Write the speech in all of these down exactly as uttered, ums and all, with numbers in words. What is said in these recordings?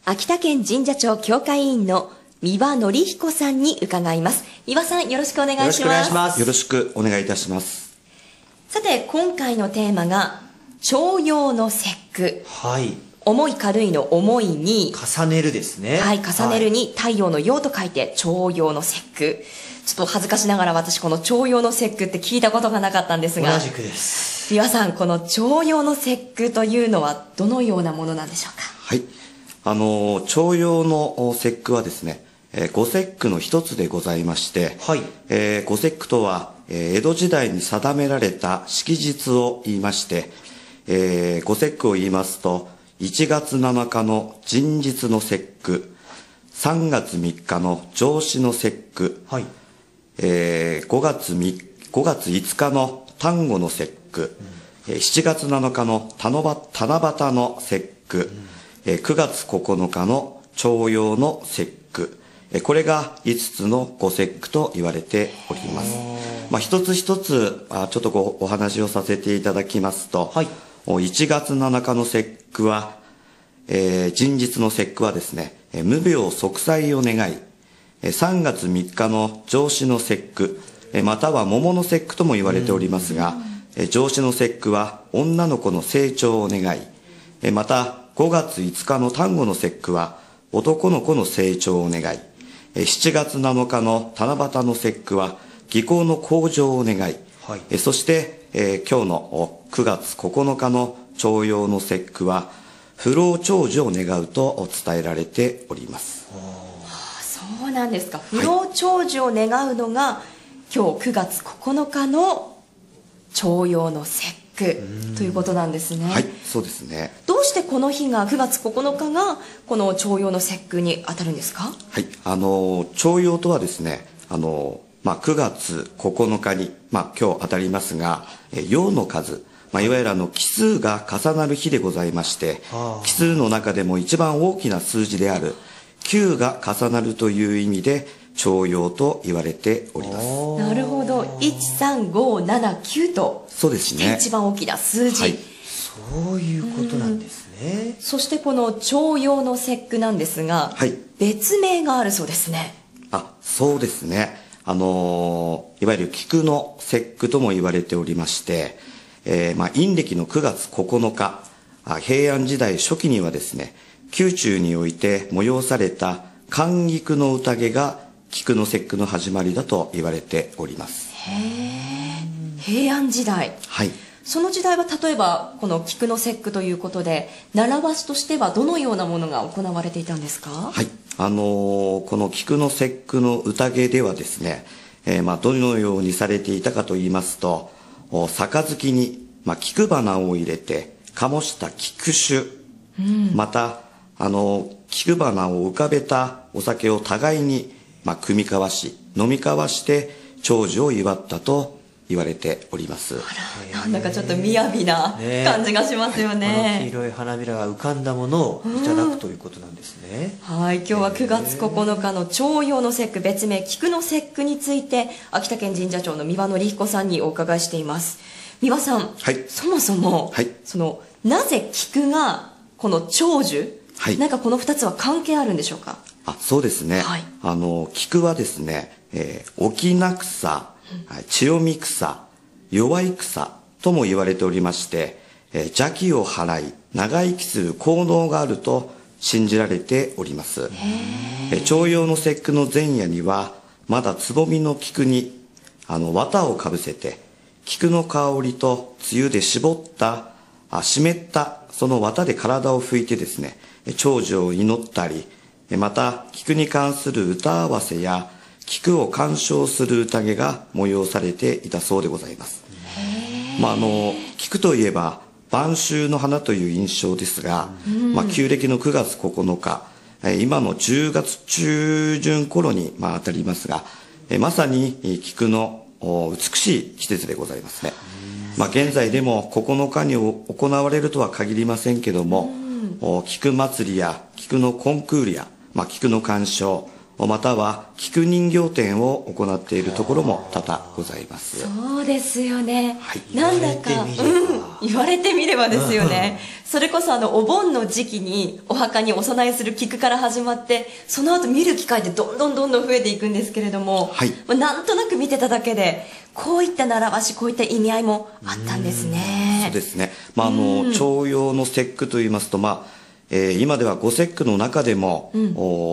秋田県神社庁協会委員の三輪則彦さんに伺います。三輪さん、よろしくお願いします。 よろしくお願いします。よろしくお願いいたします。 さて、今回のテーマが重陽の節句。 はい。 重い軽いの重いに重ねるですね。 はい、重ねるに太陽の陽と書いて重陽の節句。ちょっと恥ずかしながら私この重陽の節句って聞いたことがなかったんですが、 同じくです。 三輪さん、この重陽の節句というのはどのようなものなんでしょうか。 はい、あの重陽の節句はですね、えー、御節句の一つでございまして、はい、えー、御節句とは、えー、江戸時代に定められた式日を言いまして、えー、御節句を言いますといちがつなのかの人日の節句、さんがつみっかの上巳の節句、はい、えー、ごがついつかの端午の節句、うん、しちがつなのかの七夕の節句、うん、くがつここのかの重陽の節句、これがいつつの御節句と言われております。まあ、一つ一つちょっとごお話をさせていただきますと、はい、いちがつなのかの節句は、えー、人日の節句はですね、無病息災を願い、さんがつみっかの上巳の節句、または桃の節句とも言われておりますが、上巳の節句は女の子の成長を願い、またごがついつかの端午の節句は男の子の成長を願い、しちがつなのかの七夕の節句は技巧の向上を願い、はい、そして、えー、今日のくがつここのかの重陽の節句は不老長寿を願うと伝えられております。 そうなんですか。不老長寿を願うのが、はい、今日くがつここのかの重陽の節句ということなんですね。 はい、そうですね。 どうしてこの日がくがつここのかがこの重陽の節句に当たるんですか。 はい、あの重陽とはですね、あの、まあ、くがつここのかに、まあ、今日当たりますが、陽の数、まあ、いわゆるあの奇数が重なる日でございまして、奇数の中でも一番大きな数字であるきゅうが重なるという意味で重陽と言われております。 なるほど。いちさんごななきゅうと、 そうですね、 一番大きな数字、はい、 そういうことなんですね。 そしてこの重陽の節句なんですが、はい、別名があるそうですね。 あ、そうですね。あのー、いわゆる菊の節句とも言われておりまして、えーまあ、陰暦のくがつここのか、平安時代初期にはですね、宮中において催された寒菊の宴が菊の節句の始まりだと言われております。 へえ、平安時代。 はい。 その時代は例えばこの菊の節句ということで、習わしとしてはどのようなものが行われていたんですか。 はい、あのー、この菊の節句の宴ではですね、えーまあ、どのようにされていたかと言いますと、杯に、まあ、菊花を入れて醸した菊酒、うん、またあの菊花を浮かべたお酒を互いに、まあ、酌み交わし飲み交わして長寿を祝ったと言われております。 あら、なんだかちょっと雅な感じがしますよね。 ね、この黄色い花びらが浮かんだものをいただくということなんですね。 うん、はい、今日はくがつここのかの重陽の節句、別名菊の節句について秋田県神社庁の三輪則彦さんにお伺いしています。三輪さん、はい、そもそも、はい、そのなぜ菊がこの長寿、はい、なんかこのふたつは関係あるんでしょうか。 あ、そうですね、はい、あの菊はですね、えー、翁草、千代見草、弱い草とも言われておりまして、えー、邪気を払い長生きする効能があると信じられております。えー、重陽の節句の前夜にはまだつぼみの菊にあの綿をかぶせて菊の香りと梅雨で絞ったあ湿ったその綿で体を拭いてですね、長寿を祈ったり、また菊に関する歌合わせや菊を鑑賞する宴が催されていたそうでございます。まあ、あの菊といえば晩秋の花という印象ですが、まあ、旧暦のくがつここのか、今のじゅうがつ中旬頃に、まあ、当たりますが、まさに菊の美しい季節でございますね。まあ、現在でもここのかに行われるとは限りませんけども、菊祭りや菊のコンクールや、まあ、菊の鑑賞、または菊人形展を行っているところも多々ございます。 そうですよね、はい、なんだか、うん、 言われてみればですよね。それこそあのお盆の時期にお墓にお供えする菊から始まって、その後見る機会ってどんどんどんどん増えていくんですけれども、はい、まあ、なんとなく見てただけでこういった習わし、こういった意味合いもあったんですね。 そうですね、まあ、あの重陽の節句といいますと、まあえー、今ではご節句の中でも、うん、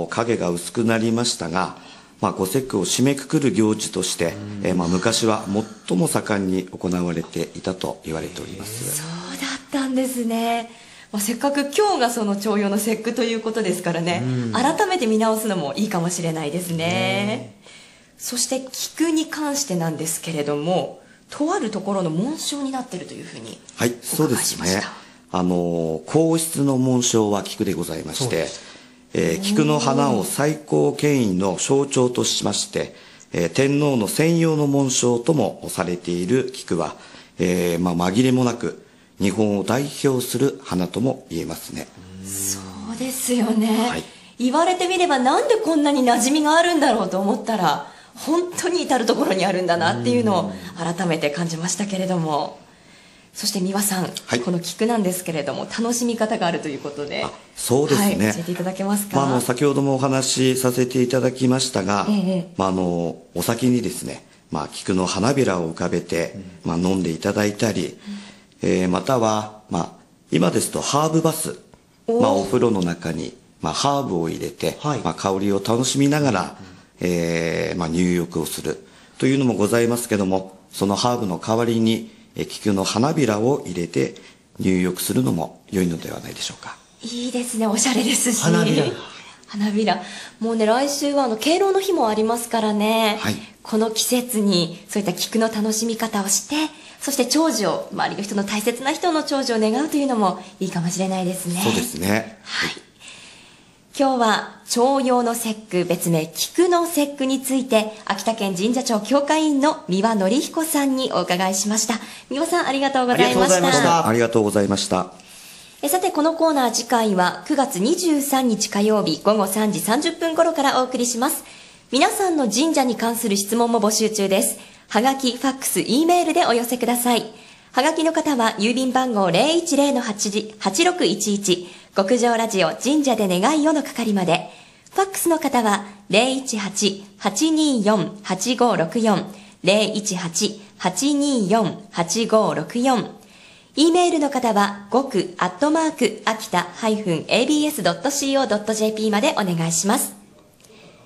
影が薄くなりましたが、まあ、ご節句を締めくくる行事として、えーまあ、昔は最も盛んに行われていたと言われております。 そうだったんですね。まあ、せっかく今日がその重陽の節句ということですからね、改めて見直すのもいいかもしれないですね。そして菊に関してなんですけれども、とあるところの紋章になっているというふうにお伺いしました。はい、そうですね。 あの皇室の紋章は菊でございまして、えー、菊の花を最高権威の象徴としまして、えー、天皇の専用の紋章ともされている菊は、えーまあ、紛れもなく日本を代表する花とも言えますね。 そうですよね、はい、言われてみればなんでこんなに馴染みがあるんだろうと思ったら、本当に至る所にあるんだなっていうのを改めて感じましたけれども、そして三輪さん、はい、この菊なんですけれども楽しみ方があるということで、 そうですね、 はい、教えていただけますか。 まあ、あの先ほどもお話しさせていただきましたが、ええ、まあ、あのお酒にですね、まあ、菊の花びらを浮かべて、うん、まあ、飲んでいただいたり、うん、えー、または、まあ、今ですとハーブバス、お,、まあ、お風呂の中に、まあ、ハーブを入れて、はい、まあ、香りを楽しみながら、うん、えーまあ、入浴をするというのもございますけども、そのハーブの代わりに菊の花びらを入れて入浴するのも良いのではないでしょうか。 いいですね、おしゃれですし。 花びら花びらもうね、来週はあの敬老の日もありますからね、はい、この季節にそういった菊の楽しみ方をして、そして長寿を、周りの人の大切な人の長寿を願うというのもいいかもしれないですね。 そうですね、 はい、今日は重陽の節句、別名菊の節句について秋田県神社庁協会員の三輪典彦さんにお伺いしました。三輪さん、ありがとうございました。 ありがとうございました。 えさて、このコーナー次回はくがつにじゅうさんにち火曜日ごごさんじさんじゅっぷん頃からお送りします。皆さんの神社に関する質問も募集中です。はがき、ファックス、Eメールでお寄せください。はがきの方は郵便番号 ゼロいちゼロのはちろくいちいち 極上ラジオ神社で願いよの係まで。ファックスの方は ゼロいちはち はちにーよん はちごろくよん ゼロいちはち はちにーよん はちごろくよん。E メールの方は極アットマーク秋田 エービーエスドットシーオードットジェーピー までお願いします。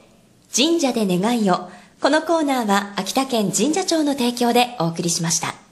神社で願いよ。このコーナーは秋田県神社庁の提供でお送りしました。